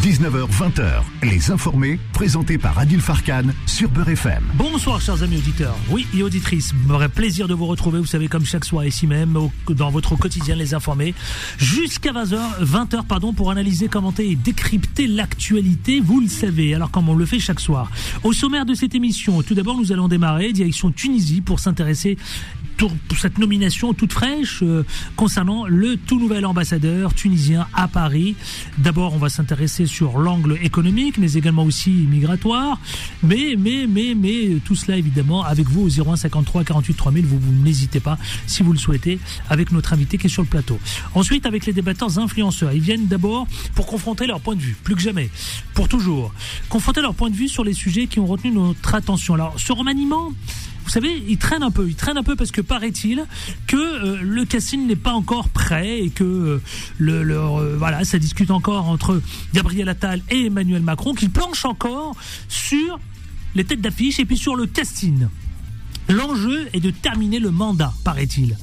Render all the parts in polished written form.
19h-20h, Les Informés, présentés par Adil Farkan sur Beurre FM. Bonsoir chers amis auditeurs, oui et auditrices, m'aurait plaisir de vous retrouver, vous savez, comme chaque soir ici même, dans votre quotidien Les Informés, jusqu'à 20h, pour analyser, commenter et décrypter l'actualité, vous le savez, alors comme on le fait chaque soir. Au sommaire de cette émission, tout d'abord nous allons démarrer, direction Tunisie, pour s'intéresser pour cette nomination toute fraîche concernant le tout nouvel ambassadeur tunisien à Paris. D'abord, on va s'intéresser sur l'angle économique, mais également aussi migratoire. Mais tout cela évidemment avec vous au 01 53 48 3000. Vous n'hésitez pas si vous le souhaitez avec notre invité qui est sur le plateau. Ensuite, avec les débatteurs influenceurs, ils viennent d'abord pour confronter leur point de vue, plus que jamais, pour toujours, confronter leur point de vue sur les sujets qui ont retenu notre attention. Alors, ce remaniement, vous savez, il traîne un peu parce que paraît-il que le casting n'est pas encore prêt et que ça discute encore entre Gabriel Attal et Emmanuel Macron, qui planchent encore sur les têtes d'affiche et puis sur le casting. L'enjeu est de terminer le mandat, paraît-il.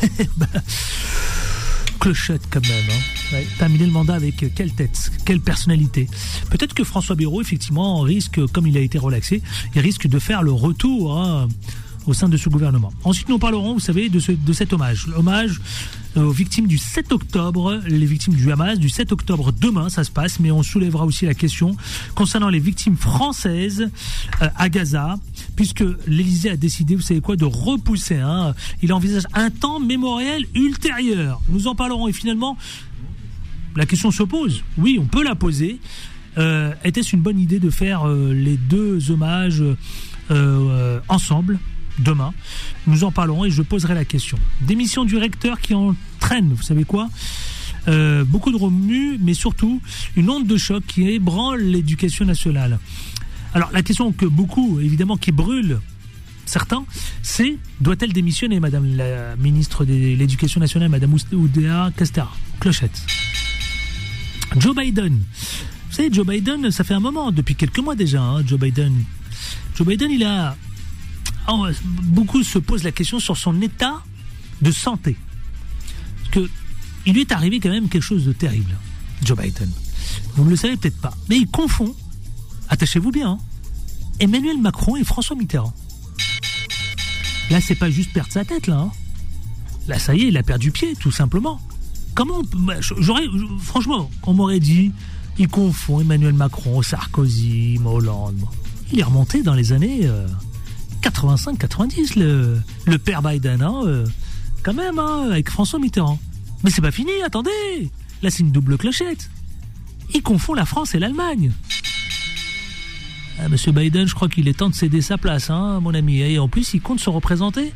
Clochette quand même, hein. Ouais, terminer le mandat avec quelle tête, quelle personnalité. Peut-être que François Bayrou, effectivement, risque, comme il a été relaxé, il risque de faire le retour au sein de ce gouvernement. Ensuite, nous parlerons, vous savez, de cet hommage. L'hommage aux victimes du 7 octobre, les victimes du Hamas, du 7 octobre, demain, ça se passe, mais on soulèvera aussi la question concernant les victimes françaises à Gaza, puisque l'Élysée a décidé, vous savez quoi, de repousser, il envisage un temps mémoriel ultérieur. Nous en parlerons et finalement, la question se pose. Oui, on peut la poser. Était-ce une bonne idée de faire les deux hommages ensemble demain? Nous en parlerons et je poserai la question. Démission du recteur qui entraîne, vous savez quoi, beaucoup de remue, mais surtout une onde de choc qui ébranle l'éducation nationale. Alors la question que beaucoup, évidemment, qui brûle certains, c'est: doit-elle démissionner, Madame la ministre de l'Éducation nationale, Madame Oudéa Castéra? Clochette. Joe Biden. Vous savez, Joe Biden, ça fait un moment, depuis quelques mois déjà, Joe Biden, il a... beaucoup se posent la question sur son état de santé. Parce que il lui est arrivé quand même quelque chose de terrible, Joe Biden. Vous ne le savez peut-être pas, mais il confond, attachez-vous bien, Emmanuel Macron et François Mitterrand. Là, c'est pas juste perdre sa tête, là. Là, ça y est, il a perdu pied, tout simplement. Comment franchement, on m'aurait dit, il confond Emmanuel Macron, Sarkozy, Hollande. Il est remonté dans les années 85-90, le père Biden, quand même, avec François Mitterrand. Mais c'est pas fini, attendez. Là, c'est une double clochette. Il confond la France et l'Allemagne. Monsieur Biden, je crois qu'il est temps de céder sa place, mon ami. Et en plus, il compte se représenter.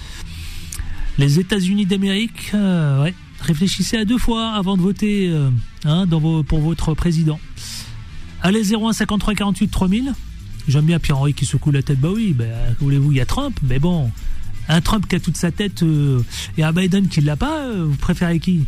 Les États-Unis d'Amérique, réfléchissez à deux fois avant de voter pour votre président. Allez, 01 53 48 3000. J'aime bien Pierre-Henri qui secoue la tête. Bah oui, voulez-vous, il y a Trump, mais bon, un Trump qui a toute sa tête et un Biden qui l'a pas, vous préférez qui?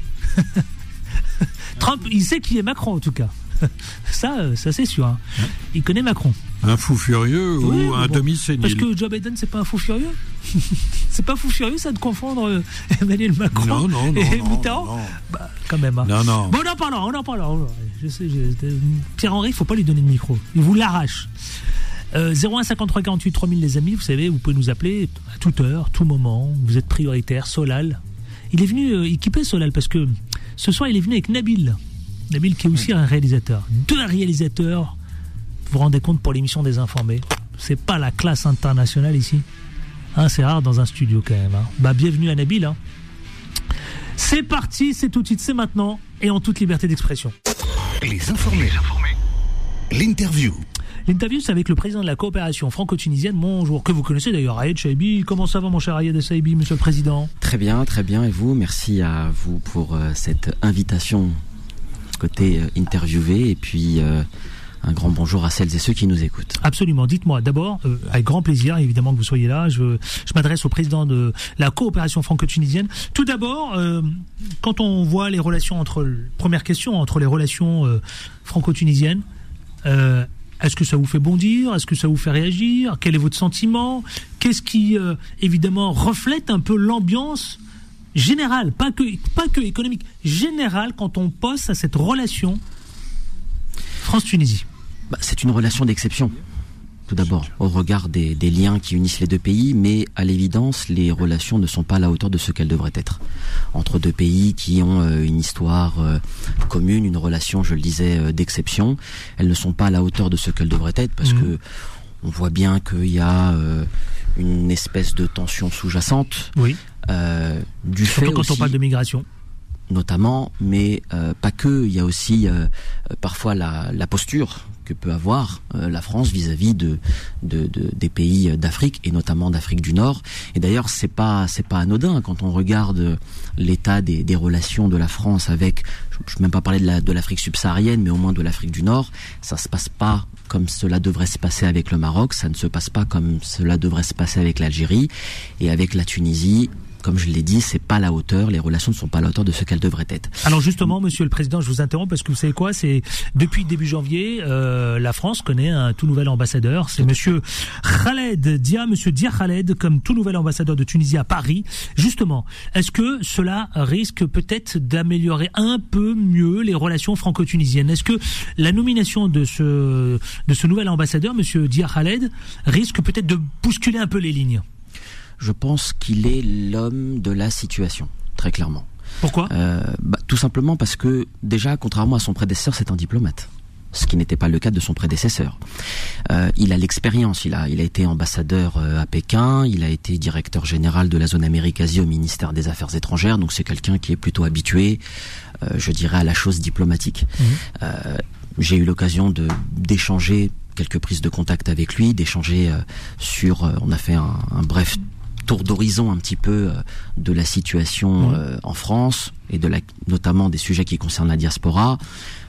Trump, il sait qui est Macron en tout cas. Ça c'est sûr. Il connaît Macron. Un fou furieux ou un demi-sénile? Parce que Joe Biden, c'est pas un fou furieux. C'est pas fou furieux, ça, de confondre Emmanuel Macron et Mitterrand. Non. Bah, quand même. Non. Bon, on en parle. Je sais, Pierre-Henri, il faut pas lui donner le micro. Il vous l'arrache. 01 53 48 3000, les amis, vous savez, vous pouvez nous appeler à toute heure, tout moment. Vous êtes prioritaire. Solal, il est venu équiper Solal parce que ce soir, il est venu avec Nabil qui est aussi un réalisateur. Deux réalisateurs, vous vous rendez compte, pour l'émission des Informés. C'est pas la classe internationale ici. C'est rare dans un studio quand même. Bienvenue à Nabil. C'est parti, c'est tout de suite, c'est maintenant et en toute liberté d'expression. Les Informés. L'interview. L'interview, c'est avec le président de la coopération franco-tunisienne, bonjour, que vous connaissez d'ailleurs, Ayed Chaibi. Comment ça va, mon cher Ayed Chaibi, monsieur le président? Très bien, et vous? Merci à vous pour cette invitation côté interviewé, et puis un grand bonjour à celles et ceux qui nous écoutent. Absolument, dites-moi d'abord, avec grand plaisir évidemment que vous soyez là, je m'adresse au président de la coopération franco-tunisienne. Tout d'abord, quand on voit les relations entre les relations franco-tunisiennes, est-ce que ça vous fait bondir? Est-ce que ça vous fait réagir? Quel est votre sentiment? Qu'est-ce qui, évidemment, reflète un peu l'ambiance générale, pas que économique, générale, quand on pense à cette relation France-Tunisie. C'est une relation d'exception. Tout d'abord, au regard des liens qui unissent les deux pays, mais à l'évidence, les relations ne sont pas à la hauteur de ce qu'elles devraient être. Entre deux pays qui ont une histoire commune, une relation, je le disais, d'exception, elles ne sont pas à la hauteur de ce qu'elles devraient être, parce que on voit bien qu'il y a une espèce de tension sous-jacente. Oui. Du Surtout fait quand aussi, on parle de migration. Notamment, mais pas que. Il y a aussi parfois la posture que peut avoir la France vis-à-vis des pays d'Afrique et notamment d'Afrique du Nord. Et d'ailleurs, c'est pas anodin quand on regarde l'état des relations de la France avec, je ne vais même pas parler de l'Afrique subsaharienne, mais au moins de l'Afrique du Nord. Ça se passe pas comme cela devrait se passer avec le Maroc, ça ne se passe pas comme cela devrait se passer avec l'Algérie et avec la Tunisie. Comme je l'ai dit, c'est pas à la hauteur, les relations ne sont pas à la hauteur de ce qu'elles devraient être. Alors justement, Monsieur le Président, je vous interromps parce que vous savez quoi, c'est depuis début janvier, la France connaît un tout nouvel ambassadeur, c'est Monsieur Khaled Dia, Monsieur Dia Khaled, comme tout nouvel ambassadeur de Tunisie à Paris. Justement, est-ce que cela risque peut-être d'améliorer un peu mieux les relations franco-tunisiennes? Est-ce que la nomination de ce nouvel ambassadeur, Monsieur Dia Khaled, risque peut-être de bousculer un peu les lignes? Je pense qu'il est l'homme de la situation, très clairement. Pourquoi ? Tout simplement parce que, déjà, contrairement à son prédécesseur, c'est un diplomate. Ce qui n'était pas le cas de son prédécesseur. Il a l'expérience, il a été ambassadeur à Pékin, il a été directeur général de la zone Amérique-Asie au ministère des Affaires étrangères, donc c'est quelqu'un qui est plutôt habitué, je dirais, à la chose diplomatique. J'ai eu l'occasion d'échanger quelques prises de contact avec lui, d'échanger on a fait un bref tour d'horizon un petit peu de la situation en France et notamment des sujets qui concernent la diaspora.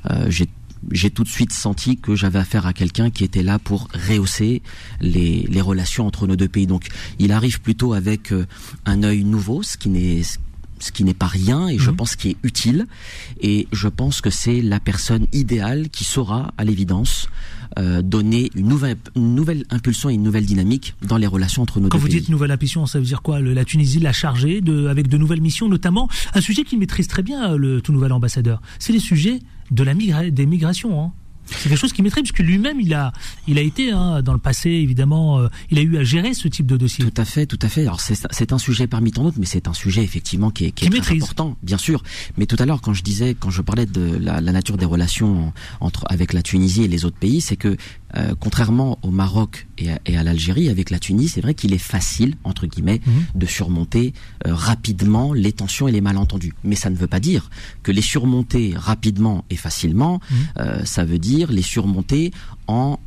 J'ai tout de suite senti que j'avais affaire à quelqu'un qui était là pour rehausser les relations entre nos deux pays. Donc il arrive plutôt avec un œil nouveau, ce qui n'est pas rien, et je pense qu'il est utile, et je pense que c'est la personne idéale qui saura, à l'évidence, donner une nouvelle impulsion et une nouvelle dynamique dans les relations entre nos deux pays. Quand vous dites nouvelle impulsion, ça veut dire quoi? La Tunisie l'a chargé avec de nouvelles missions, notamment un sujet qu'il maîtrise très bien, le tout nouvel ambassadeur. C'est les sujets des migrations, hein. C'est quelque chose qu'il maîtrise, puisque lui-même, il a été, dans le passé, évidemment, il a eu à gérer ce type de dossier. Tout à fait. Alors, c'est un sujet parmi tant d'autres, mais c'est un sujet, effectivement, qui est très important, bien sûr. Mais tout à l'heure, quand je parlais de la nature des relations avec la Tunisie et les autres pays, c'est que, contrairement au Maroc et à l'Algérie, avec la Tunisie, c'est vrai qu'il est facile, entre guillemets, de surmonter rapidement les tensions et les malentendus. Mais ça ne veut pas dire que les surmonter rapidement et facilement, ça veut dire les surmonter en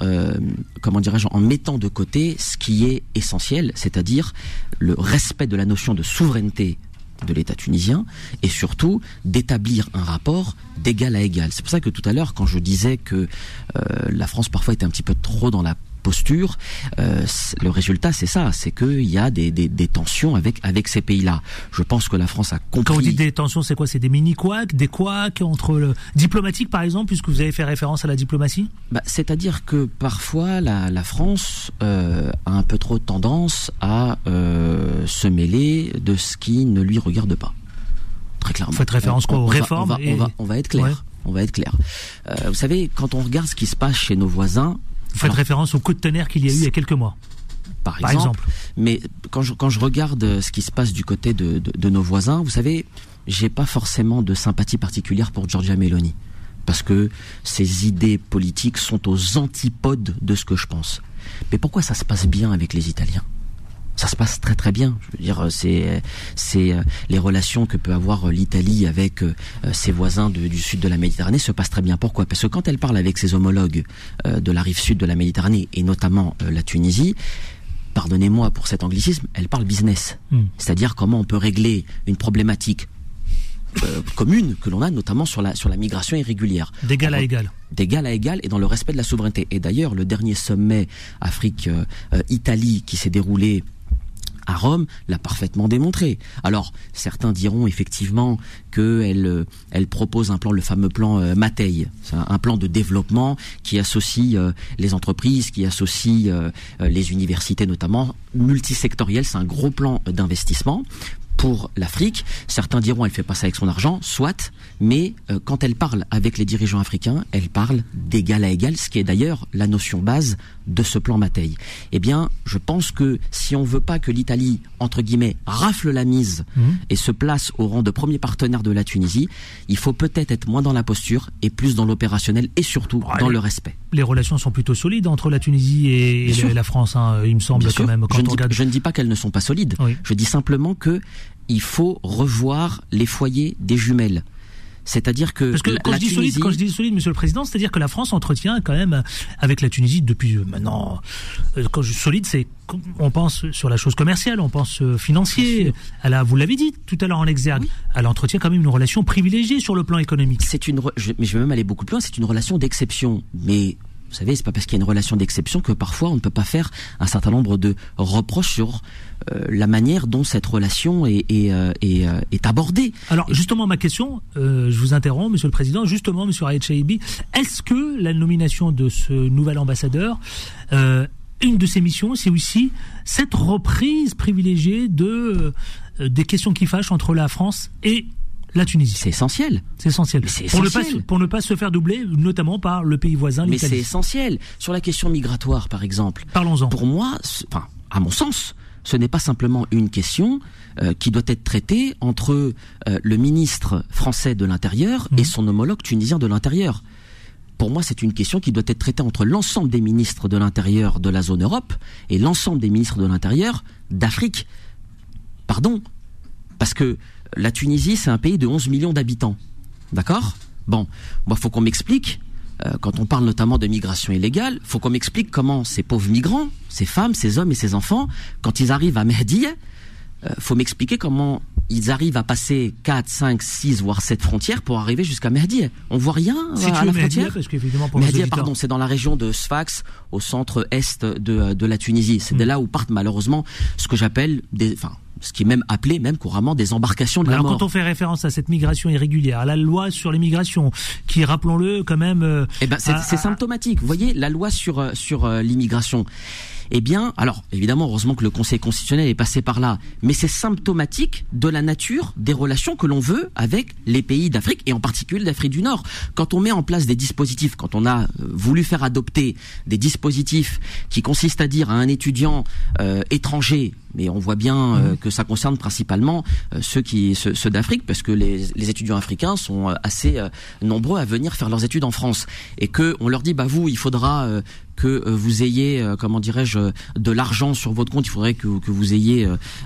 mettant de côté ce qui est essentiel, c'est-à-dire le respect de la notion de souveraineté de l'État tunisien et surtout d'établir un rapport d'égal à égal. C'est pour ça que tout à l'heure, quand je disais que la France parfois était un petit peu trop dans la posture, le résultat c'est ça, c'est qu'il y a des tensions avec ces pays-là. Je pense que la France a compris. Quand vous dites des tensions, c'est quoi? C'est des mini-couacs, des couacs entre diplomatique par exemple, puisque vous avez fait référence à la diplomatie? C'est-à-dire que parfois la France a un peu trop tendance à se mêler de ce qui ne lui regarde pas. Très clairement. Vous faites référence aux réformes? On va être clair. Ouais. On va être clair. Vous savez, quand on regarde ce qui se passe chez nos voisins. Vous faites référence au coup de tonnerre qu'il y a eu il y a quelques mois. Par exemple. Mais quand je regarde ce qui se passe du côté de nos voisins, vous savez, j'ai pas forcément de sympathie particulière pour Giorgia Meloni. Parce que ses idées politiques sont aux antipodes de ce que je pense. Mais pourquoi ça se passe bien avec les Italiens ? Ça se passe très très bien. Je veux dire, c'est les relations que peut avoir l'Italie avec ses voisins du sud de la Méditerranée se passent très bien. Pourquoi ? Parce que quand elle parle avec ses homologues de la rive sud de la Méditerranée et notamment la Tunisie, pardonnez-moi pour cet anglicisme, elle parle business. C'est-à-dire comment on peut régler une problématique commune que l'on a notamment sur la migration irrégulière. D'égal à égal. D'égal à égal et dans le respect de la souveraineté. Et d'ailleurs, le dernier sommet Afrique-Italie qui s'est déroulé à Rome l'a parfaitement démontré. Alors, certains diront effectivement qu'elle propose un plan, le fameux plan Mattei, un plan de développement qui associe les entreprises, qui associe les universités notamment, multisectoriel, c'est un gros plan d'investissement pour l'Afrique. Certains diront elle fait pas ça avec son argent, soit, mais quand elle parle avec les dirigeants africains, elle parle d'égal à égal, ce qui est d'ailleurs la notion base de ce plan Mattei. Eh bien, je pense que si on veut pas que l'Italie, entre guillemets, rafle la mise et se place au rang de premier partenaire de la Tunisie, il faut peut-être être moins dans la posture et plus dans l'opérationnel et surtout dans le respect. Les relations sont plutôt solides entre la Tunisie et la France, hein, il me semble quand même. Quand je ne dis pas qu'elles ne sont pas solides. Oui. Je dis simplement que il faut revoir les foyers des jumelles. C'est-à-dire que parce que quand je dis solide, Monsieur le Président, c'est-à-dire que la France entretient quand même avec la Tunisie depuis maintenant. Quand je dis solide, c'est on pense sur la chose commerciale, on pense financier. Vous l'avez dit tout à l'heure en exergue. Oui. Elle entretient quand même une relation privilégiée sur le plan économique. Mais je vais même aller beaucoup plus loin. C'est une relation d'exception, mais. Vous savez, c'est pas parce qu'il y a une relation d'exception que parfois on ne peut pas faire un certain nombre de reproches sur la manière dont cette relation est abordée. Alors justement, ma question, je vous interromps, Monsieur le Président, justement, Monsieur Raed Chaibi, est-ce que la nomination de ce nouvel ambassadeur, une de ses missions, c'est aussi cette reprise privilégiée des questions qui fâchent entre la France et la Tunisie? C'est essentiel. C'est essentiel. Pour ne pas se faire doubler, notamment par le pays voisin, l'Italie. Mais c'est essentiel. Sur la question migratoire, par exemple. Parlons-en. Pour moi, à mon sens, ce n'est pas simplement une question qui doit être traitée entre le ministre français de l'Intérieur et son homologue tunisien de l'Intérieur. Pour moi, c'est une question qui doit être traitée entre l'ensemble des ministres de l'Intérieur de la zone Europe et l'ensemble des ministres de l'Intérieur d'Afrique. Pardon. Parce que la Tunisie, c'est un pays de 11 millions d'habitants. D'accord ? Bon, moi, faut qu'on m'explique, quand on parle notamment de migration illégale, faut qu'on m'explique comment ces pauvres migrants, ces femmes, ces hommes et ces enfants, quand ils arrivent à Mehdi, faut m'expliquer comment ils arrivent à passer 4, 5, 6, voire 7 frontières pour arriver jusqu'à Mehdi. On voit rien à la frontière. Mehdi, pardon, c'est dans la région de Sfax, au centre-est de la Tunisie. C'est de là où partent malheureusement ce que j'appelle ce qui est même appelé couramment des embarcations de la mort. Alors quand on fait référence à cette migration irrégulière, à la loi sur l'immigration, qui, rappelons-le, quand même... c'est symptomatique. Vous voyez, la loi sur l'immigration... Eh bien, alors, évidemment, heureusement que le Conseil constitutionnel est passé par là, mais c'est symptomatique de la nature des relations que l'on veut avec les pays d'Afrique, et en particulier d'Afrique du Nord. Quand on met en place des dispositifs, quand on a voulu faire adopter des dispositifs qui consistent à dire à un étudiant étranger, mais on voit bien que ça concerne principalement ceux d'Afrique, parce que les étudiants africains sont assez nombreux à venir faire leurs études en France, et que on leur dit vous, il faudra que vous ayez, de l'argent sur votre compte. Il faudrait que vous ayez,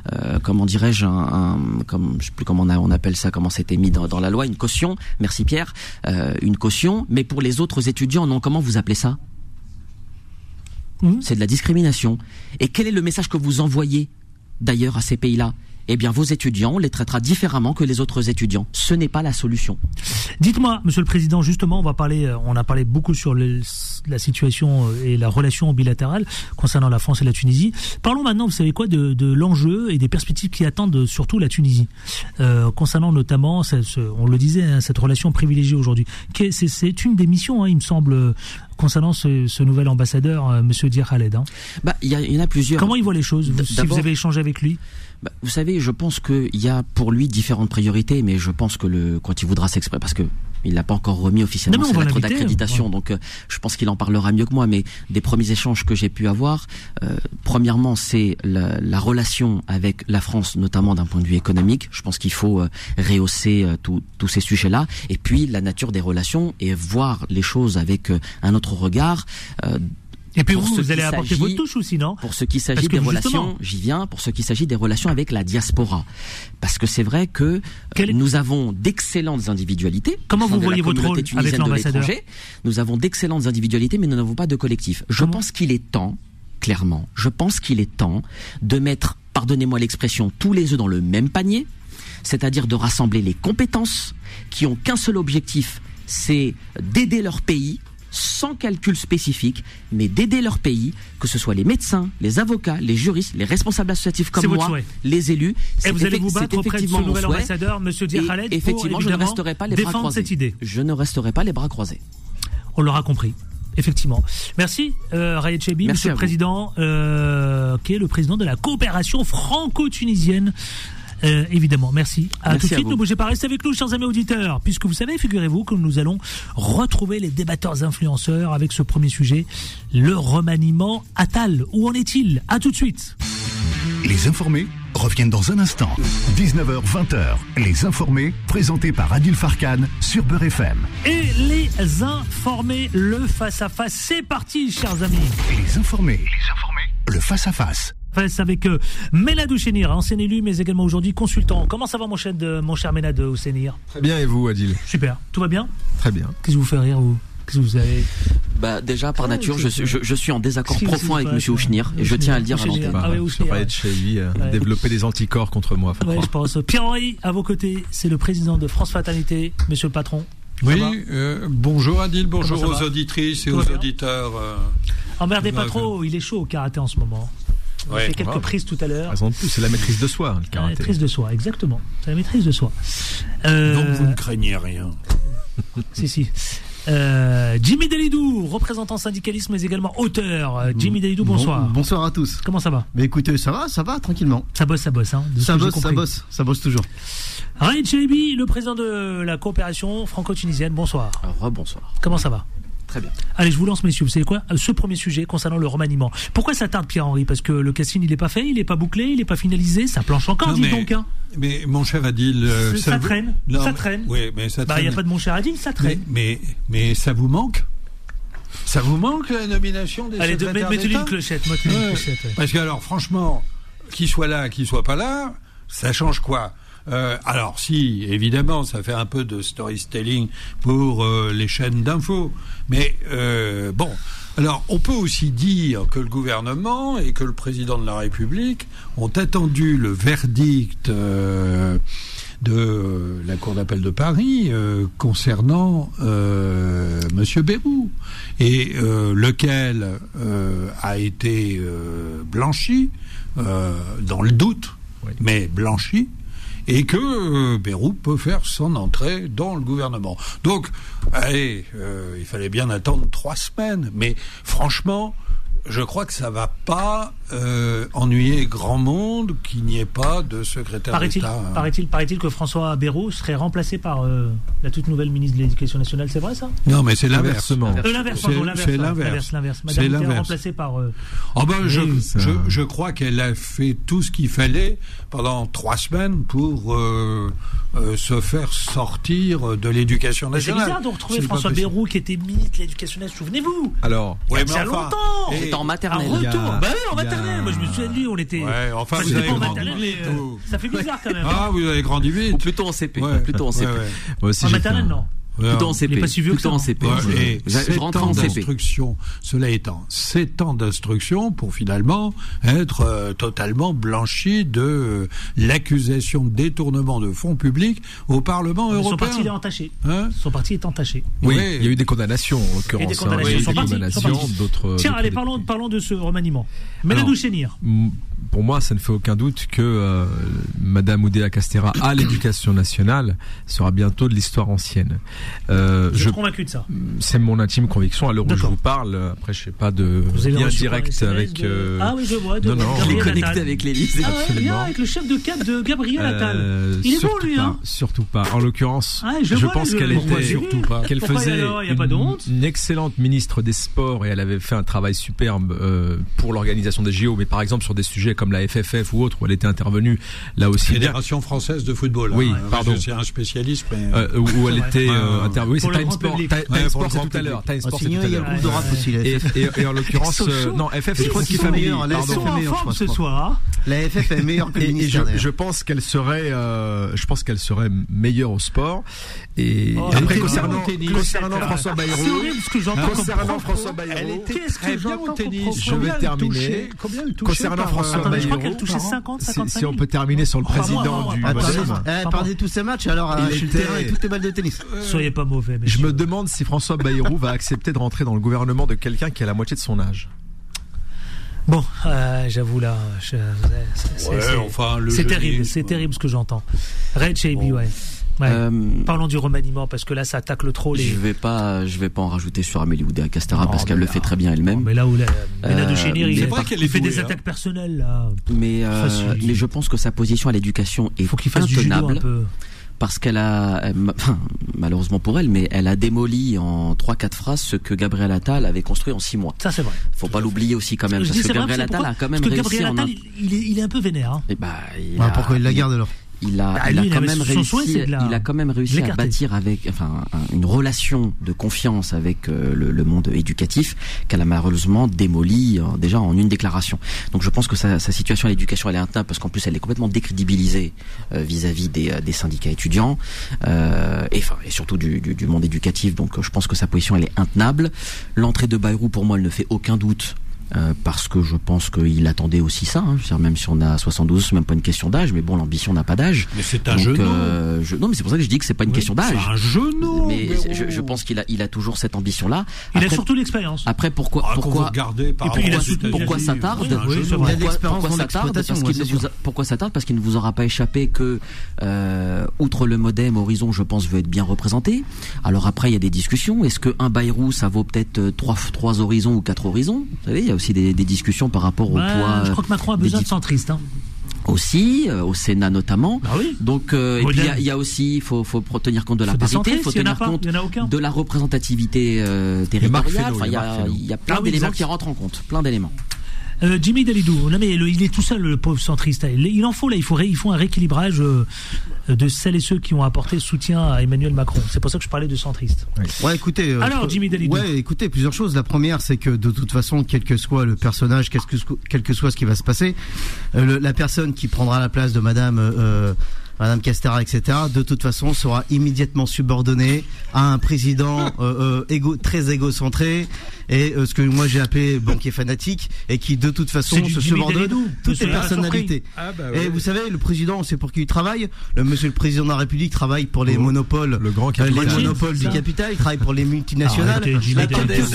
je sais plus comment on appelle ça, comment c'était mis dans la loi, une caution. Merci Pierre, une caution. Mais pour les autres étudiants, non, comment vous appelez ça ? C'est de la discrimination. Et quel est le message que vous envoyez d'ailleurs à ces pays-là ? Eh bien, vos étudiants, on les traitera différemment que les autres étudiants. Ce n'est pas la solution. Dites-moi, Monsieur le Président, justement, on a parlé beaucoup sur la situation et la relation bilatérale concernant la France et la Tunisie. Parlons maintenant, vous savez quoi, de l'enjeu et des perspectives qui attendent surtout la Tunisie. Concernant notamment, on le disait, cette relation privilégiée aujourd'hui. C'est une des missions, il me semble, concernant ce nouvel ambassadeur, Monsieur Dir Khaled. Il y en a plusieurs. Comment il voit les choses, si vous avez échangé avec lui ? Vous savez, je pense qu'il y a pour lui différentes priorités, mais je pense que quand il voudra s'exprimer, parce que il n'a pas encore remis officiellement sa lettre d'accréditation, donc je pense qu'il en parlera mieux que moi, mais des premiers échanges que j'ai pu avoir, premièrement, c'est la relation avec la France, notamment d'un point de vue économique. Je pense qu'il faut rehausser tous ces sujets-là, et puis la nature des relations et voir les choses avec un autre regard. Et puis vous allez apporter votre touche aussi, non ? Pour ce qui s'agit des relations, j'y viens, pour ce qui s'agit des relations avec la diaspora. Parce que c'est vrai que nous avons d'excellentes individualités. Comment vous voyez votre rôle avec l'ambassadeur ? Nous avons d'excellentes individualités, mais nous n'avons pas de collectif. Je pense qu'il est temps, clairement, de mettre, pardonnez-moi l'expression, tous les œufs dans le même panier, c'est-à-dire de rassembler les compétences qui ont qu'un seul objectif, c'est d'aider leur pays, sans calcul spécifique, mais d'aider leur pays, que ce soit les médecins, les avocats, les juristes, les responsables associatifs comme moi, les élus. Et vous allez vous battre auprès de ce nouvel ambassadeur, Monsieur Dir Khaled, effectivement, je ne resterai pas les bras croisés. Cette idée. Je ne resterai pas les bras croisés. On l'aura compris. Effectivement. Merci, Raed Chaibi, Monsieur le Président, qui est le président de la coopération franco-tunisienne. évidemment. Merci. Merci Tout de à suite, vous. ne bougez pas, restez avec nous, chers amis auditeurs, puisque vous savez, figurez-vous que nous allons retrouver les débatteurs influenceurs avec ce premier sujet, le remaniement Attal. Où en est-il? À tout de suite. Les informés reviennent dans un instant. 19h, 20h. Les informés, présentés par Adil Farkan sur Beurre FM. Et les informés, le face-à-face, c'est parti, chers amis. Les informés. Le face-à-face. Face avec Ménad Ouchenir, ancien élu, mais également aujourd'hui consultant. Comment ça va, mon cher Ménad Ouchenir? Très bien, et vous, Adil? Super. Tout va bien? Très bien. Qu'est-ce qui vous fait rire, vous? Qu'est-ce que vous avez? Déjà, par nature, je suis en désaccord profond avec M. Ouchenir, et je tiens à le dire à l'antenne. Je parlais de chez lui, développer des anticorps contre moi. Ouais, je pense. Pierre-Henri, à vos côtés, c'est le président de France Fatalité, monsieur le patron. Oui, bonjour Adil, bonjour aux auditrices et aux auditeurs. Emmerdez pas trop, il est chaud au karaté en ce moment. Il fait quelques prises tout à l'heure. Raison de plus, c'est la maîtrise de soi, le karaté. La maîtrise de soi, exactement. C'est la maîtrise de soi. Donc vous ne craignez rien. Si. Jimmy Delidou, représentant syndicaliste mais également auteur. Jimmy Delidou, bonsoir. Bonsoir à tous. Comment ça va? Mais écoutez, ça va, tranquillement. Ça bosse, hein. Ça bosse toujours. Raïd Chaibi, le président de la coopération franco-tunisienne, bonsoir. Rebonsoir. Comment ça va? Très bien. Allez, je vous lance, messieurs. Vous savez quoi? Ce premier sujet concernant le remaniement. Pourquoi ça tarde, Pierre-Henri? Parce que le casting, il n'est pas fait, il n'est pas bouclé, il n'est pas finalisé, ça planche encore, dites donc. Hein. Mais mon cher Adil, ça traîne. Non, ça traîne. Oui, mais ça traîne. Il n'y a pas de mon cher Adil, ça traîne. Mais ça vous manque? Ça vous manque la nomination des secrétaires d'État? Allez, mettez-lui une clochette. Parce que alors, franchement, qu'il soit là, qu'il soit pas là, ça change quoi? Alors si, évidemment, ça fait un peu de storytelling pour les chaînes d'infos, mais bon, alors on peut aussi dire que le gouvernement et que le président de la République ont attendu le verdict de la Cour d'appel de Paris concernant Monsieur Bayrou, et lequel a été blanchi dans le doute, oui, mais blanchi, et que Bayrou peut faire son entrée dans le gouvernement. Donc, allez, il fallait bien attendre 3 semaines, mais franchement, je crois que ça va pas ennuyer grand monde qu'il n'y ait pas de secrétaire d'État. Paraît-il que François Bayrou serait remplacé par la toute nouvelle ministre de l'Éducation nationale, c'est vrai ça? Non, mais c'est l'inverse. C'est l'inverse. Madame était remplacée par... je crois qu'elle a fait tout ce qu'il fallait pendant 3 semaines pour se faire sortir de l'Éducation nationale. C'est bizarre de retrouver François Bayrou qui était ministre de l'Éducation nationale, souvenez-vous. Alors, il y a longtemps. C'était en maternelle. En maternelle. Moi, je me souviens de lui, on était. Ouais, enfin, vous avez grandi vite. Ça fait bizarre quand même. Ah, vous avez grandi vite. Ou plutôt en CP. Ouais. Plutôt en CP. Ouais. Moi aussi, en maternelle, non. Plutôt en CP. Pas si vieux plutôt en CP. Et je rentre en CP. Cela étant, 7 ans d'instruction pour finalement être totalement blanchi de l'accusation de détournement de fonds publics au Parlement européen. Son parti est entaché. Son parti est entaché. Oui, il y a eu des condamnations en l'occurrence. Et des condamnations. D'autres. Tiens, allez, parlons de ce remaniement. Ménad Ouchenir. Pour moi, ça ne fait aucun doute que Madame Oudéa Castéra à l'Éducation nationale sera bientôt de l'histoire ancienne. Je suis convaincu de ça. C'est mon intime conviction. À l'heure où je vous parle, après, je sais pas de lien direct avec. Ah oui, je vois. Non, il est connecté avec l'Élysée. Absolument. Avec le chef de cap de Gabriel Attal. Il est bon, lui, hein. Surtout pas. En l'occurrence, je pense qu'elle faisait une excellente ministre des Sports et elle avait fait un travail superbe pour l'organisation des JO. Mais par exemple sur des sujets comme la FFF ou autre où elle était intervenue, là aussi. Fédération française de football. Oui, pardon. Je suis un spécialiste, mais où elle était intervenue. C'est Time Sport. Time Sport, c'est tout à l'heure. Time Sport, c'est tout à l'heure. Et en l'occurrence, non, FF, je crois qu'il est meilleur. La FF est meilleure, je ce soir. La FF est meilleure que le ministère. Je pense qu'elle serait meilleure au sport. Et après, concernant François Bayrou, elle était très bien au tennis. Je vais terminer. Concernant François Bayrou, je crois qu'elle touchait 50, 55 si on peut terminer sur le président du perdez tous ces matchs, alors sur le terrain et toutes les balles de tennis. Soyez pas mauvais. Je me demande si François Bayrou va accepter de rentrer dans le gouvernement de quelqu'un qui a la moitié de son âge. Bon, j'avoue là, c'est terrible ce que j'entends. Raïd Chaibi, ouais. Parlons du remaniement, parce que là, ça attaque le trop. Je vais pas en rajouter sur Amélie Oudéa-Castéra parce qu'elle le fait très bien elle-même. Mais là où Léna de Chénier, c'est vrai qu'elle fait des attaques personnelles là. Mais je pense que sa position à l'éducation est intenable. Parce qu'elle a, malheureusement pour elle, mais elle a démoli en 3-4 phrases ce que Gabriel Attal avait construit en 6 mois. Ça, c'est vrai. Faut pas l'oublier aussi quand même, parce que Gabriel Attal a quand même réussi. Gabriel Attal, il est un peu vénère. Hein. Pourquoi il la garde alors? Il a quand même réussi à bâtir une relation de confiance avec le monde éducatif qu'elle a malheureusement démoli déjà en une déclaration. Donc je pense que sa situation à l'éducation elle est intenable parce qu'en plus elle est complètement décrédibilisée vis-à-vis des syndicats étudiants et surtout du monde éducatif. Donc je pense que sa position elle est intenable. L'entrée de Bayrou pour moi elle ne fait aucun doute. Parce que je pense qu'il attendait aussi ça, même si on a 72, c'est même pas une question d'âge, mais bon, l'ambition n'a pas d'âge. Mais c'est un genou. Non, mais c'est pour ça que je dis que c'est pas une question d'âge. C'est un genou. Mais je pense qu'il a toujours cette ambition-là. Il a surtout l'expérience. Après, pourquoi ça tarde? Pourquoi ça tarde? Parce qu'il ne vous aura pas échappé que, outre le MoDem, Horizon, je pense, veut être bien représenté. Alors après, il y a des discussions. Est-ce qu'un Bayrou, ça vaut peut-être 3 horizons ou 4 horizons? Vous savez, il y a aussi des discussions par rapport au poids. Je crois que Macron a besoin de centristes. Aussi, au Sénat notamment. Oui. Donc, et puis il y a aussi, faut tenir compte de la parité, il faut tenir compte de la représentativité territoriale. Enfin, il y a plein d'éléments qui rentrent en compte, plein d'éléments. Jimmy Dalidou, non mais il est tout seul le pauvre centriste. Il en faut là, il faut un rééquilibrage de celles et ceux qui ont apporté soutien à Emmanuel Macron. C'est pour ça que je parlais de centriste. Ouais, écoutez. Alors Jimmy Dalidou. Ouais, écoutez, plusieurs choses. La première, c'est que de toute façon, quel que soit le personnage, quel que soit ce qui va se passer, la personne qui prendra la place de Madame Castéra, etc., de toute façon, sera immédiatement subordonnée à un président très égocentré et ce que moi j'ai appelé banquier fanatique et qui de toute façon se subordonne toutes les personnalités. Et vous savez, le président, c'est pour qui il travaille. Monsieur le président de la République travaille pour les monopoles, les monopoles du capital. Il travaille pour les multinationales. Quelle que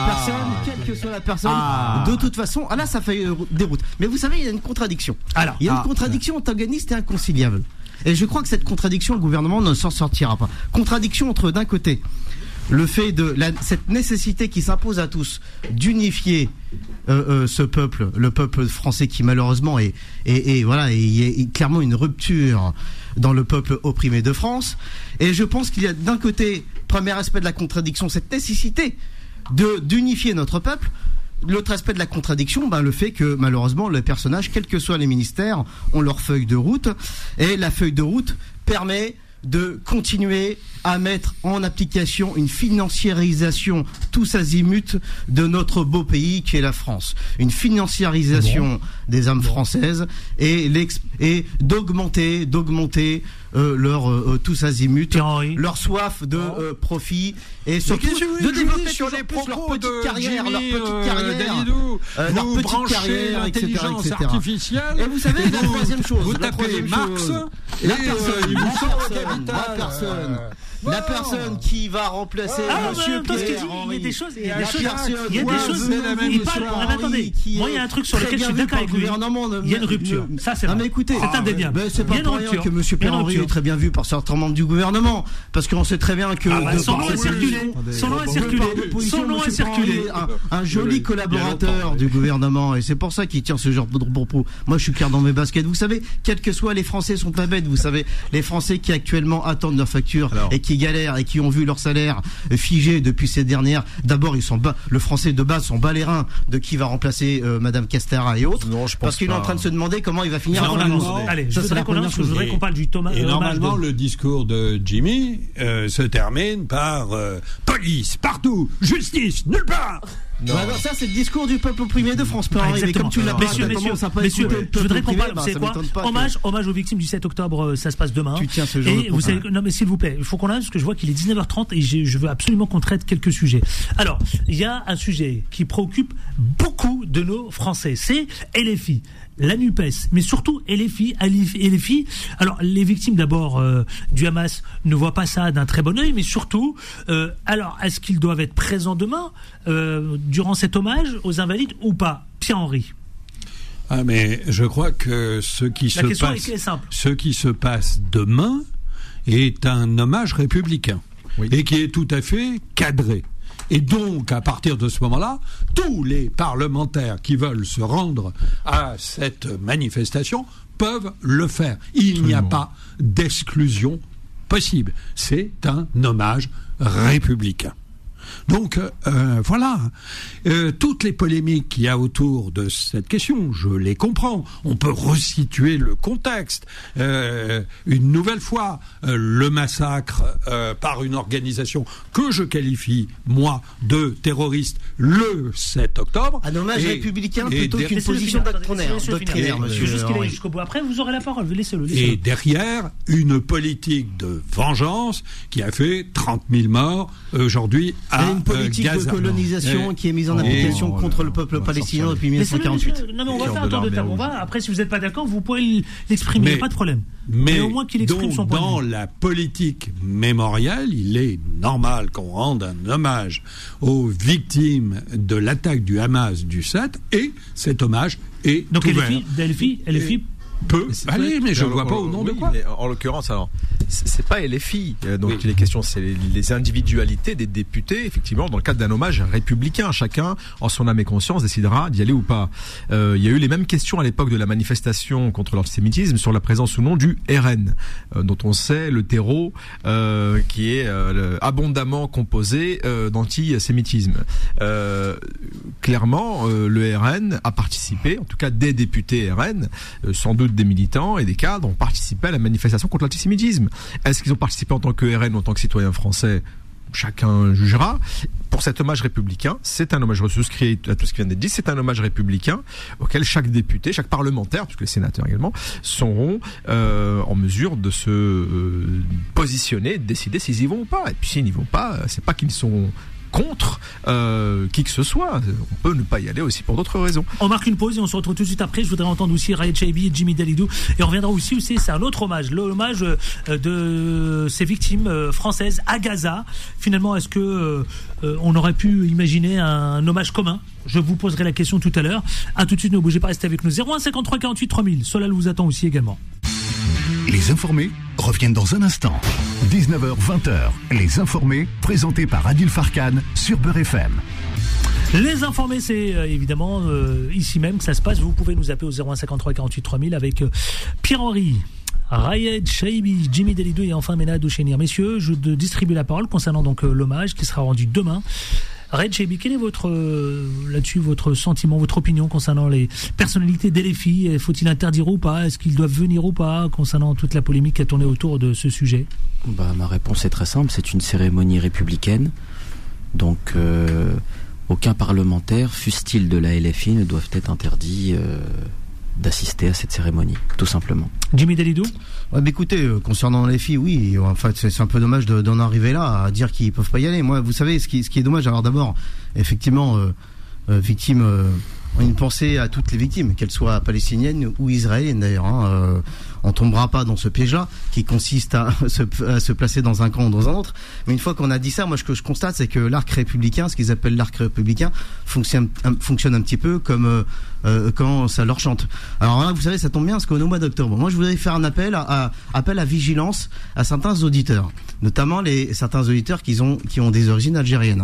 soit la personne, de toute façon, là, ça fait déroute. Mais vous savez, il y a une contradiction. Il y a une contradiction antagoniste et inconciliable. Et je crois que cette contradiction, le gouvernement ne s'en sortira pas. Contradiction entre, d'un côté, le fait de cette nécessité qui s'impose à tous d'unifier ce peuple, le peuple français qui malheureusement est clairement une rupture dans le peuple opprimé de France. Et je pense qu'il y a d'un côté, premier aspect de la contradiction, cette nécessité d'unifier notre peuple. L'autre aspect de la contradiction, le fait que malheureusement les personnages, quels que soient les ministères, ont leur feuille de route, et la feuille de route permet de continuer à mettre en application une financiarisation tous azimuts de notre beau pays qui est la France. Une financiarisation des âmes françaises et d'augmenter leur tous azimuts, leur soif de profit et surtout de développer sur les propos leur petite carrière, etc. Et vous savez, la troisième chose, vous tapez Marx, la personne qui va remplacer Monsieur Pierre Henry. Il y a des choses. Attendez, moi il y a un truc sur lequel je suis d'accord avec lui. Il y a une rupture. Ça c'est vrai. Mais écoutez, c'est indéniable. C'est pas pour rien que Monsieur Pierre Henry est très bien vu par certains membres du gouvernement, parce qu'on sait très bien que son nom est circulé. Un joli collaborateur du gouvernement, et c'est pour ça qu'il tient ce genre de propos. Moi je suis clair dans mes baskets. Vous savez, quels que soient les Français sont pas bêtes. Vous savez, les Français qui actuellement attendent leur facture et qui galèrent et qui ont vu leur salaire figé depuis ces dernières. D'abord, le Français de base sont bas les reins de qui va remplacer Madame Castéra et autres, parce qu'il est en train de se demander comment il va finir. Allez, je voudrais qu'on parle du Thomas. Et normalement, le discours de Jimmy se termine par police partout, justice nulle part. Ça c'est le discours du peuple opprimé de France. Mais comme tu l'as pas, messieurs, je voudrais qu'on parle. C'est quoi? Hommage aux victimes du 7 octobre. Ça se passe demain. Tu tiens ce genre de vous savez, non mais s'il vous plaît, il faut qu'on aille parce que je vois qu'il est 19h30 et je veux absolument qu'on traite quelques sujets. Alors, il y a un sujet qui préoccupe beaucoup de nos Français, c'est LFI. La NUPES, mais surtout LFI. Alors, les victimes d'abord du Hamas ne voient pas ça d'un très bon œil, mais surtout, alors, est-ce qu'ils doivent être présents demain durant cet hommage aux invalides ou pas? Pierre-Henri. Mais je crois que ce qui se passe demain est un hommage républicain et qui est tout à fait cadré. Et donc, à partir de ce moment-là, tous les parlementaires qui veulent se rendre à cette manifestation peuvent le faire. Il n'y a pas d'exclusion possible. C'est un hommage républicain. Donc voilà, toutes les polémiques qu'il y a autour de cette question, je les comprends. On peut resituer le contexte. Une nouvelle fois, le massacre par une organisation que je qualifie, moi, de terroriste, le 7 octobre. Un hommage républicain plutôt qu'une position doctrinaire, monsieur. Juste qu'il aille jusqu'au bout. Après, vous aurez la parole. Laissez-le. Et derrière, une politique de vengeance qui a fait 30 000 morts aujourd'hui à une politique Gaza. De colonisation qui est mise en application contre le peuple palestinien depuis 1948. Non, mais on va faire un tour de table. Après, si vous n'êtes pas d'accord, vous pouvez l'exprimer, pas de problème. Mais au moins qu'il exprime son point de vue. Dans la politique mémorielle, il est normal qu'on rende un hommage aux victimes de l'attaque du Hamas du 7, et cet hommage est donc ouvert. LFI peut aller, mais je ne vois pas au nom de quoi. En l'occurrence, alors, c'est pas LFI. Donc les questions, c'est les individualités des députés, effectivement, dans le cadre d'un hommage républicain. Chacun, en son âme et conscience, décidera d'y aller ou pas. Il y a eu les mêmes questions à l'époque de la manifestation contre l'antisémitisme sur la présence ou non du RN, dont on sait le terreau qui est abondamment composé d'antisémitisme. Clairement, le RN a participé, en tout cas des députés RN, sans doute des militants et des cadres ont participé à la manifestation contre l'antisémitisme. Est-ce qu'ils ont participé en tant que RN ou en tant que citoyens français ? Chacun jugera. Pour cet hommage républicain, c'est un hommage souscrit à tout ce qui vient d'être dit, c'est un hommage républicain auquel chaque député, chaque parlementaire, puisque les sénateurs également, seront en mesure de se positionner, de décider s'ils y vont ou pas. Et puis s'ils n'y vont pas, c'est pas qu'ils sont contre qui que ce soit. On peut ne pas y aller aussi pour d'autres raisons. On marque une pause et on se retrouve tout de suite après. Je voudrais entendre aussi Rayed Chaibi et Jimmy Dalidou. Et on reviendra aussi, c'est un autre hommage. L'hommage de ces victimes françaises à Gaza. Finalement, est-ce que on aurait pu imaginer un hommage commun ? Je vous poserai la question tout à l'heure. À tout de suite, ne bougez pas, restez avec nous. 01 53 48 3000. Solal vous attend aussi également. Les informés reviennent dans un instant. 19h, 20h. Les informés, présentés par Adil Farkan sur Beurre FM. Les informés, c'est évidemment ici même que ça se passe. Vous pouvez nous appeler au 01 53 48 3000 avec Pierre-Henri, Rayed Chaibi, Jimmy Dalidou et enfin Ménad Ouchenir. Messieurs, je distribue la parole concernant donc l'hommage qui sera rendu demain. Rayed Chaibi, quel est votre sentiment, votre opinion concernant les personnalités d'LFI ? Faut-il interdire ou pas ? Est-ce qu'ils doivent venir ou pas concernant toute la polémique qui a tourné autour de ce sujet ? Ma réponse est très simple, c'est une cérémonie républicaine. Donc aucun parlementaire, fût-il de la LFI, ne doivent être interdits d'assister à cette cérémonie, tout simplement. Jimmy Dalidou ? Écoutez, concernant les filles, oui, en fait, c'est un peu dommage d'en arriver là, à dire qu'ils peuvent pas y aller. Moi, vous savez, ce qui est dommage, alors d'abord, effectivement, victime, une pensée à toutes les victimes, qu'elles soient palestiniennes ou israéliennes d'ailleurs. On tombera pas dans ce piège-là qui consiste à se placer dans un camp ou dans un autre. Mais une fois qu'on a dit ça, moi ce que je constate, c'est que l'arc républicain, ce qu'ils appellent l'arc républicain, fonctionne un petit peu comme quand ça leur chante. Alors là, vous savez, ça tombe bien parce qu'au mois d'octobre, moi je voudrais faire un appel à vigilance à certains auditeurs, notamment certains auditeurs qui ont des origines algériennes.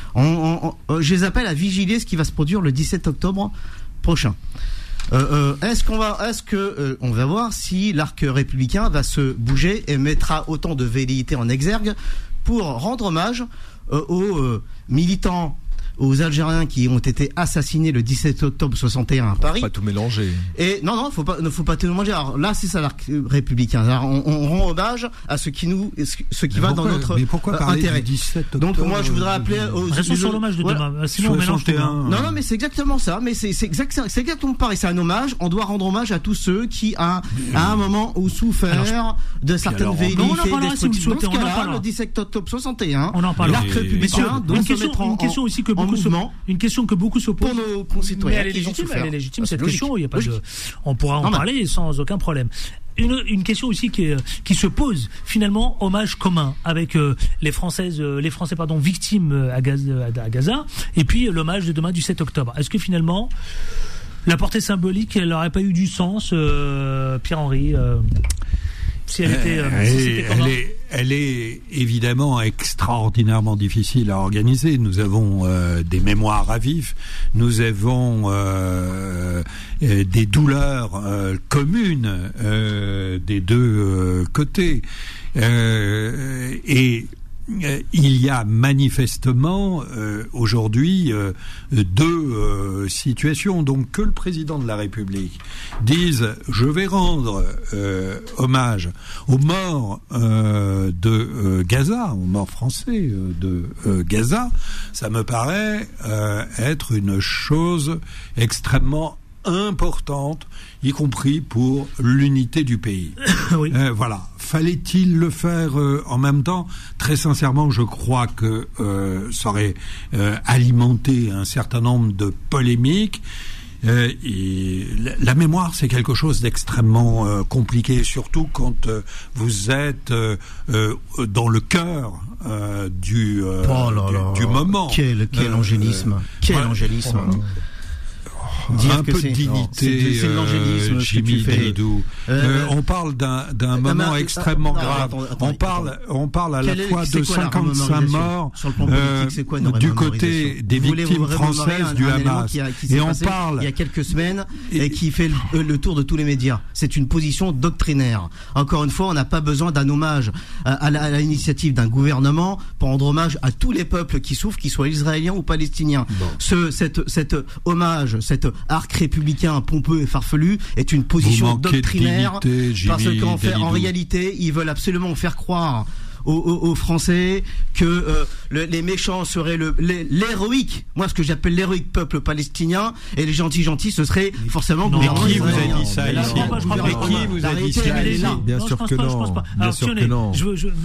Je les appelle à vigiler ce qui va se produire le 17 octobre prochain. Est-ce qu'on va voir si l'arc républicain va se bouger et mettra autant de velléité en exergue pour rendre hommage aux militants, aux Algériens qui ont été assassinés le 17 octobre 61 à Paris. Faut pas tout mélanger. Et non, faut pas tout mélanger. Alors là, c'est ça l'arc républicain. Alors, on rend hommage à ce qui va dans notre intérêt. 17 Donc moi, je voudrais appeler aux restons sur l'hommage de demain. Sinon, on mélange tout. Non, mais c'est exactement ça. Mais c'est exactement pareil. C'est un hommage. On doit rendre hommage à tous ceux qui, à un moment, ont souffert de certaines velléités destructives. Dans ce cas-là, le 17 octobre 61, l'arc républicain doit se mettre en mouvement. Une question que beaucoup se posent pour nos concitoyens. Mais elle est légitime cette question. Il y a pas on pourra en parler sans aucun problème. Une question aussi qui se pose finalement, hommage commun avec les Français victimes à Gaza, et puis l'hommage de demain du 7 octobre. Est-ce que finalement la portée symbolique, elle n'aurait pas eu du sens, Pierre-Henri si elle était elle est évidemment extraordinairement difficile à organiser. Nous avons des mémoires à vif, nous avons des douleurs communes des deux côtés, et il y a manifestement aujourd'hui deux situations. Donc que le président de la République dise je vais rendre hommage aux morts de Gaza, aux morts français de Gaza, ça me paraît être une chose extrêmement importante, y compris pour l'unité du pays. Oui. Voilà. Fallait-il le faire en même temps ? Très sincèrement, je crois que ça aurait alimenté un certain nombre de polémiques. Et la mémoire, c'est quelque chose d'extrêmement compliqué, surtout quand vous êtes dans le cœur du moment. Quel angélisme. Quel angélisme. Un peu de dignité, Jimmy Dalidou. On parle d'un moment extrêmement grave. On parle à la fois de 55 morts du côté des victimes françaises du Hamas. Et on parle il y a quelques semaines et qui fait le tour de tous les médias. C'est une position doctrinaire. Encore une fois, on n'a pas besoin d'un hommage à l'initiative d'un gouvernement pour rendre hommage à tous les peuples qui souffrent, qu'ils soient israéliens ou palestiniens. Cet hommage, cet arc républicain pompeux et farfelu est une position doctrinaire, parce qu'en réalité, ils veulent absolument faire croire aux Français que les méchants seraient l'héroïque, moi ce que j'appelle l'héroïque peuple palestinien, et les gentils ce serait forcément le gouvernement israélien. Qui vous a dit ça ici ? Qui vous a dit ça ? Bien sûr que non. Bien sûr que non.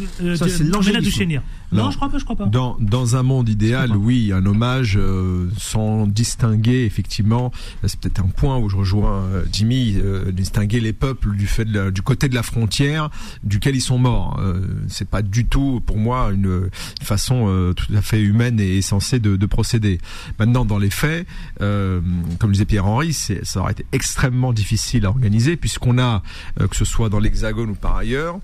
Ça c'est l'angélisme. Non, je crois pas. Dans un monde idéal, oui, un hommage sans distinguer, effectivement, c'est peut-être un point où je rejoins Jimmy, distinguer les peuples du côté de la frontière duquel ils sont morts. C'est pas du tout, pour moi, une façon tout à fait humaine et sensée de procéder. Maintenant, dans les faits, comme disait Pierre-Henri, ça aurait été extrêmement difficile à organiser, puisqu'on a, que ce soit dans l'Hexagone ou par ailleurs,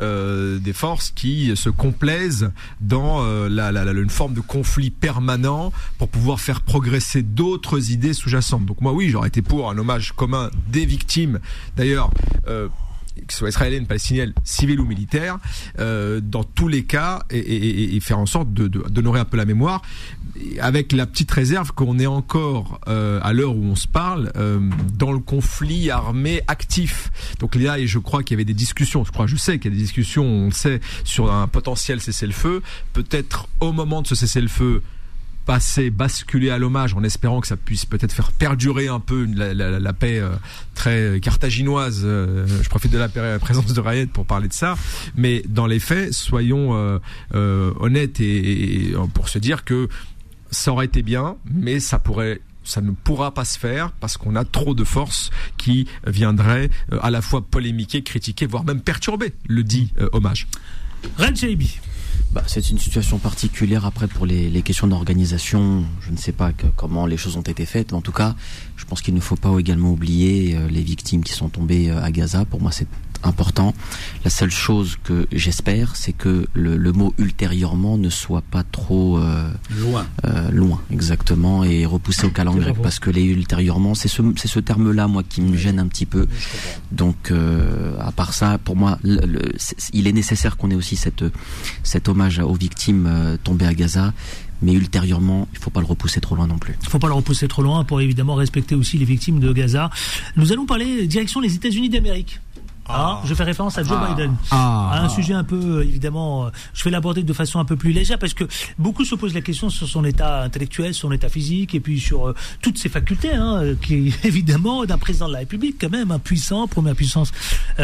des forces qui se complaisent dans une forme de conflit permanent pour pouvoir faire progresser d'autres idées sous-jacentes. Donc moi, oui, j'aurais été pour un hommage commun des victimes. D'ailleurs, que ce soit israélienne, palestinienne, civile ou militaire, dans tous les cas, et faire en sorte d'honorer un peu la mémoire, avec la petite réserve qu'on est encore, à l'heure où on se parle, dans le conflit armé actif. Donc là, et je crois qu'il y avait des discussions, je sais qu'il y a des discussions, on le sait, sur un potentiel cessez-le-feu, peut-être au moment de ce cessez-le-feu, basculer à l'hommage en espérant que ça puisse peut-être faire perdurer un peu la paix très carthaginoise. Je profite de la présence de Rayed pour parler de ça, mais dans les faits, soyons honnêtes et pour se dire que ça aurait été bien, mais ça ne pourra pas se faire parce qu'on a trop de forces qui viendraient à la fois polémiquer, critiquer, voire même perturber le dit hommage. Red JB. C'est une situation particulière après pour les questions d'organisation. Je ne sais pas comment les choses ont été faites. En tout cas, je pense qu'il ne faut pas également oublier les victimes qui sont tombées à Gaza. Pour moi, c'est important. La seule chose que j'espère, c'est que le mot ultérieurement ne soit pas trop loin, exactement, et repoussé au calendrier grec, parce que les ultérieurement, c'est ce terme-là, moi, qui me gêne un petit peu. Donc, à part ça, pour moi, il est nécessaire qu'on ait aussi cet hommage aux victimes tombées à Gaza. Mais ultérieurement, il ne faut pas le repousser trop loin non plus. Il ne faut pas le repousser trop loin pour évidemment respecter aussi les victimes de Gaza. Nous allons parler direction les États-Unis d'Amérique. Je fais référence à Joe Biden, à un sujet un peu, évidemment, je vais l'aborder de façon un peu plus légère, parce que beaucoup se posent la question sur son état intellectuel, son état physique, et puis sur toutes ses facultés, qui est évidemment d'un président de la République, quand même, un puissant, première puissance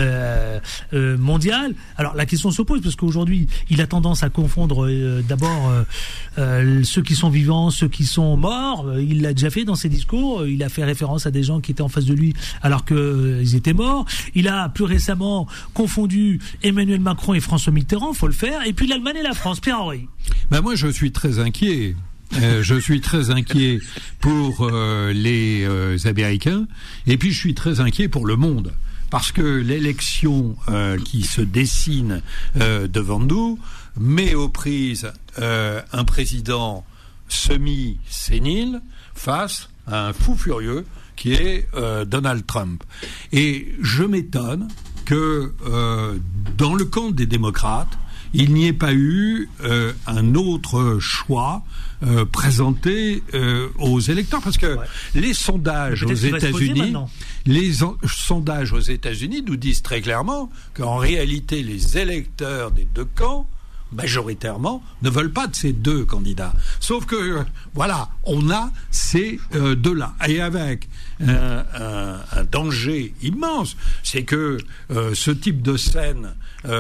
mondiale. Alors la question se pose, parce qu'aujourd'hui, il a tendance à confondre d'abord ceux qui sont vivants, ceux qui sont morts. Il l'a déjà fait dans ses discours, il a fait référence à des gens qui étaient en face de lui alors qu'ils étaient morts. Il a plus récemment confondu Emmanuel Macron et François Mitterrand, faut le faire, et puis l'Allemagne et la France. Pierre-Henri. Moi, je suis très inquiet. Je suis très inquiet pour les Américains, et puis je suis très inquiet pour le monde. parce que l'élection qui se dessine devant nous met aux prises un président semi-sénile face à un fou furieux qui est Donald Trump. Et je m'étonne que dans le camp des démocrates, il n'y ait pas eu un autre choix présenté aux électeurs, parce que les sondages aux États-Unis, sondages aux États-Unis nous disent très clairement qu'en réalité les électeurs des deux camps majoritairement ne veulent pas de ces deux candidats. Sauf que voilà, on a ces deux-là, et avec un danger immense, c'est que ce type de scène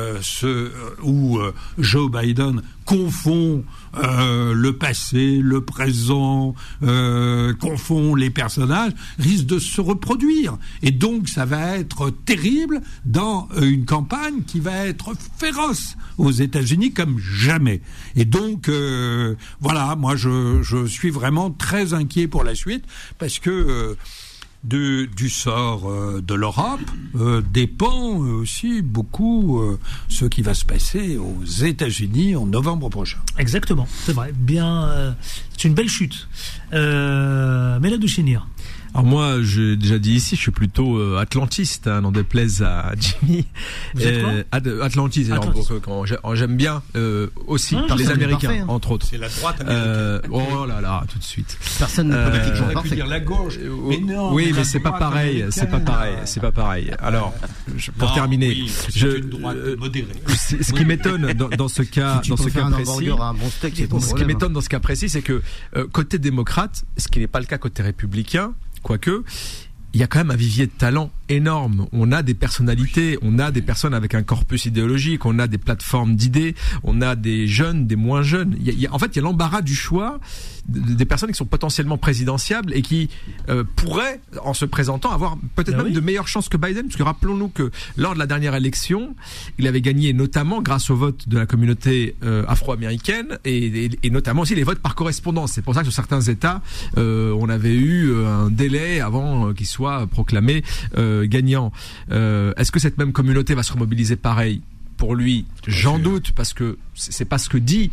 où Joe Biden confond le passé, le présent, confond les personnages, risque de se reproduire. Et donc ça va être terrible dans une campagne qui va être féroce aux États-Unis comme jamais. Et donc voilà, moi je suis vraiment très inquiet pour la suite, parce que du sort de l'Europe dépend aussi beaucoup ce qui va se passer aux États-Unis en novembre prochain. Exactement, c'est vrai. Bien, c'est une belle chute. Mélène Douchenir. Alors moi, j'ai déjà dit ici, je suis plutôt atlantiste, n'en déplaise à Jimmy. Vous êtes quoi Atlantiste. J'aime bien aussi les Américains, parfait, entre autres. C'est la droite américaine. Oh là là, tout de suite. Personne ne peut politiquement parfait. Dire la gauche. Mais non, oui, mais c'est pas pareil. C'est pas pareil. C'est pas pareil. Alors, pour terminer, oui, c'est une droite modérée. Ce qui m'étonne dans ce cas, si dans ce cas précis, ce qui m'étonne dans ce cas précis, c'est que côté démocrate, ce qui n'est pas le cas côté républicain, quoique, il y a quand même un vivier de talent énorme. On a des personnalités, on a des personnes avec un corpus idéologique, on a des plateformes d'idées, on a des jeunes, des moins jeunes. En fait, il y a l'embarras du choix des personnes qui sont potentiellement présidentiables et qui pourraient, en se présentant, avoir peut-être même de meilleures chances que Biden, parce que rappelons-nous que lors de la dernière élection, il avait gagné notamment grâce au vote de la communauté afro-américaine et notamment aussi les votes par correspondance. C'est pour ça que sur certains États, on avait eu un délai avant qu'il soit proclamé gagnant. Est-ce que cette même communauté va se remobiliser pareil pour lui? J'en doute, parce que c'est pas ce que dit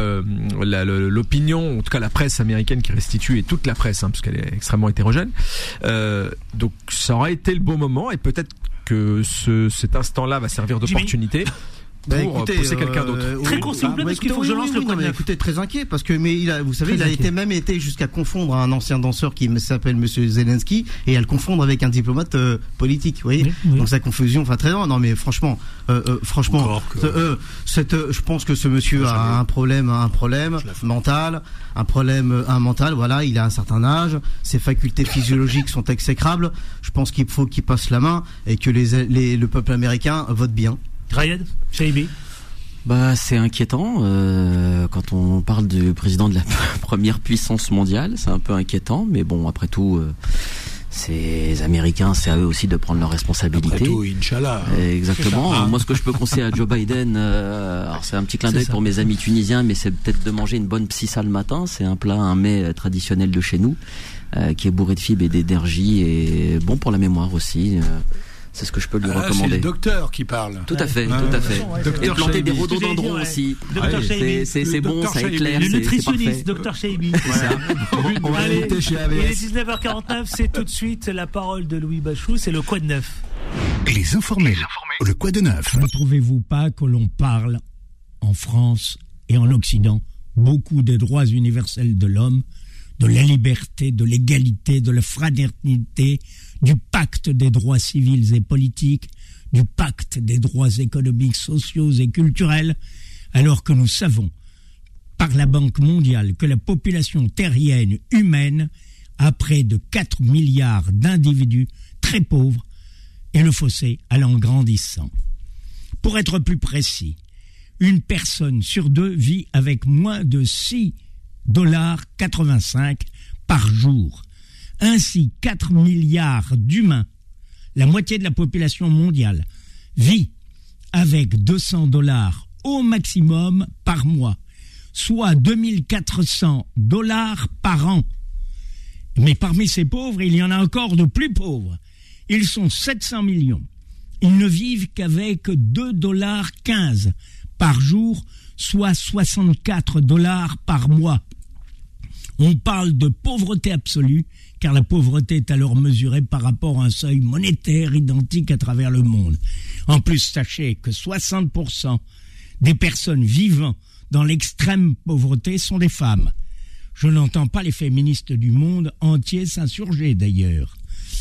l'opinion, en tout cas la presse américaine qui restitue, et toute la presse, parce qu'elle est extrêmement hétérogène. Donc ça aurait été le bon moment, et peut-être que cet instant-là va servir d'opportunité pour pousser quelqu'un d'autre. Très court, s'il vous plaît, parce qu'il faut que je lance le point. Écoutez, très inquiet, parce que vous savez, il a été jusqu'à confondre un ancien danseur qui s'appelle Monsieur Zelensky, et à le confondre avec un diplomate politique. Vous voyez, donc sa confusion, très loin. Non, mais franchement, je pense que ce monsieur a un problème mental, Voilà, il a un certain âge, ses facultés physiologiques sont exécrables. Je pense qu'il faut qu'il passe la main et que le peuple américain vote bien. Rayed, Shaibi. C'est inquiétant quand on parle du président de la première puissance mondiale, c'est un peu inquiétant, mais bon, après tout, ces Américains, c'est à eux aussi de prendre leurs responsabilités. Après tout, Inch'Allah. Exactement. Moi, ce que je peux conseiller à Joe Biden, alors c'est un petit clin d'œil pour mes amis tunisiens, mais c'est peut-être de manger une bonne psissa le matin. C'est un mets traditionnel de chez nous, qui est bourré de fibres et d'énergie, et bon pour la mémoire aussi. C'est ce que je peux lui recommander. C'est le docteur qui parle. Tout à fait, tout à fait. Et planter des rhododendrons aussi. C'est bon, ça éclaire. Le nutritionniste, Dr Shaibi. On va l'écouter chez AVS. Il est 19h49, c'est tout de suite la parole de Louis Bachou, c'est le Quoi de Neuf. Les informés, le Quoi de Neuf. Ne trouvez-vous pas que l'on parle en France et en Occident beaucoup des droits universels de l'homme, de la liberté, de l'égalité, de la fraternité, du pacte des droits civils et politiques, du pacte des droits économiques, sociaux et culturels, alors que nous savons, par la Banque mondiale, que la population terrienne humaine a près de 4 milliards d'individus très pauvres et le fossé allant grandissant. Pour être plus précis, une personne sur deux vit avec moins de $6,85 par jour. Ainsi, 4 milliards d'humains, la moitié de la population mondiale, vit avec $200 au maximum par mois, soit $2 400 par an. Mais parmi ces pauvres, il y en a encore de plus pauvres. Ils sont 700 millions. Ils ne vivent qu'avec $2,15 par jour, soit $64 par mois. On parle de pauvreté absolue, car la pauvreté est alors mesurée par rapport à un seuil monétaire identique à travers le monde. En plus, sachez que 60% des personnes vivant dans l'extrême pauvreté sont des femmes. Je n'entends pas les féministes du monde entier s'insurger d'ailleurs.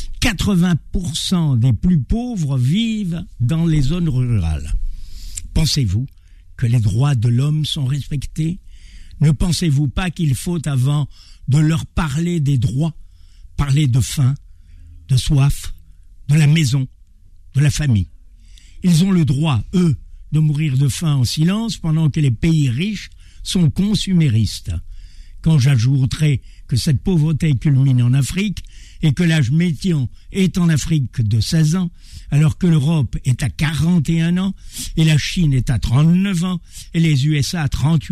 80% des plus pauvres vivent dans les zones rurales. Pensez-vous que les droits de l'homme sont respectés ? Ne pensez-vous pas qu'il faut, avant de leur parler des droits, parler de faim, de soif, de la maison, de la famille ? Ils ont le droit, eux, de mourir de faim en silence pendant que les pays riches sont consuméristes. Quand j'ajouterai que cette pauvreté culmine en Afrique et que l'âge médian est en Afrique de 16 ans, alors que l'Europe est à 41 ans et la Chine est à 39 ans et les USA à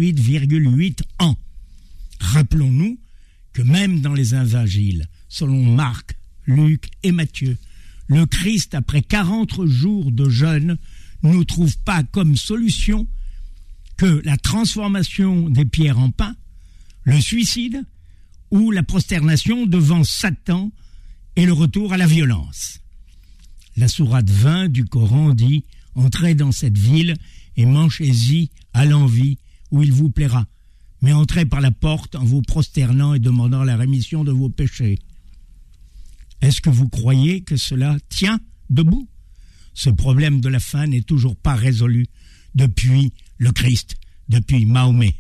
38,8 ans. Rappelons-nous que même dans les évangiles, selon Marc, Luc et Matthieu, le Christ, après 40 jours de jeûne, ne trouve pas comme solution que la transformation des pierres en pain, le suicide ou la prosternation devant Satan et le retour à la violence. La sourate 20 du Coran dit « Entrez dans cette ville et mangez-y à l'envi où il vous plaira, mais entrez par la porte en vous prosternant et demandant la rémission de vos péchés. » Est-ce que vous croyez que cela tient debout ? Ce problème de la faim n'est toujours pas résolu depuis le Christ, depuis Mahomet.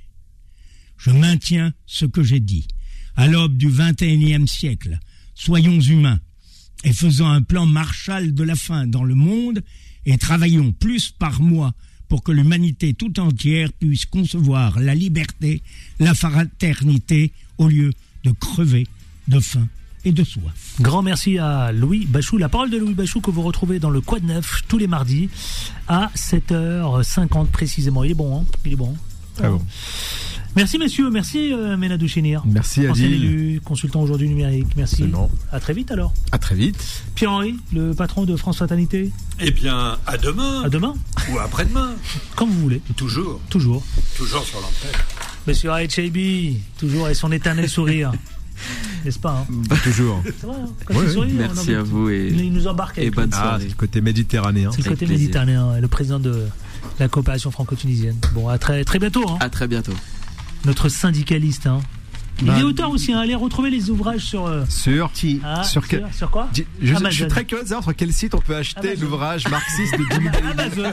Je maintiens ce que j'ai dit. À l'aube du XXIe siècle, soyons humains et faisons un plan Marshall de la faim dans le monde et travaillons plus par mois pour que l'humanité tout entière puisse concevoir la liberté, la fraternité, au lieu de crever de faim et de soif. Grand merci à Louis Bachou. La parole de Louis Bachou que vous retrouvez dans le Quad Neuf tous les mardis à 7h50 précisément. Il est bon, hein ? Il est bon. Très bon. Merci messieurs, merci Ménadou Chénir. Merci Adil. Ancien élu, consultant aujourd'hui numérique. Merci. Absolument. À très vite alors. À très vite. Pierre-Henri, le patron de France Fraternité. Eh bien, à demain. À demain. Ou après-demain. Comme vous voulez. Toujours. Toujours. Toujours sur l'antenne. Monsieur Haït-Cheibi, toujours avec son éternel sourire. N'est-ce pas hein? Toujours. C'est vrai, hein, quand il sourit, merci à vous et il nous embarque avec bonne soirée. C'est le côté méditerranéen. C'est le côté méditerranéen et le président de la coopération franco-tunisienne. Bon, à très, très bientôt. Hein. À très bientôt. Notre syndicaliste. Hein. Il est auteur aussi. Hein. Allez retrouver les ouvrages sur. Sur quoi je suis très curieux de savoir sur quel site on peut acheter l'ouvrage marxiste de Jimmy Amazon.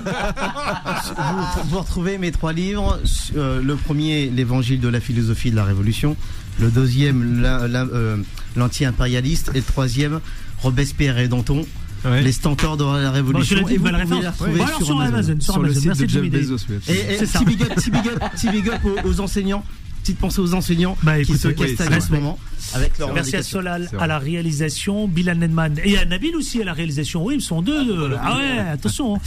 Vous retrouvez mes 3 livres. Le premier, l'Évangile de la philosophie de la Révolution. Le deuxième, l'anti-impérialiste. Et le troisième, Robespierre et Danton. Ouais. Les stentors de la Révolution. Bon, et vous pouvez la retrouver sur Amazon. Sur le site de Jeff Bezos. Et petit big up aux enseignants. Petite pensée aux enseignants qui se castagnent en ce moment. Avec leur merci à Solal à la réalisation, Bilal Nedman et à Nabil aussi à la réalisation. Oui, ils sont deux. Ah ouais, attention.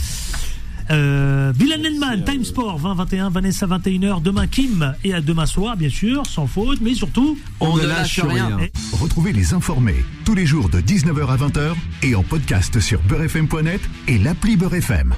Bilal Nedman, Time Sport 20-21, Vanessa 21h, demain Kim et à demain soir bien sûr, sans faute, mais surtout on ne lâche rien. Retrouvez les informés tous les jours de 19h à 20h et en podcast sur beurrefm.net et l'appli Beurrefm.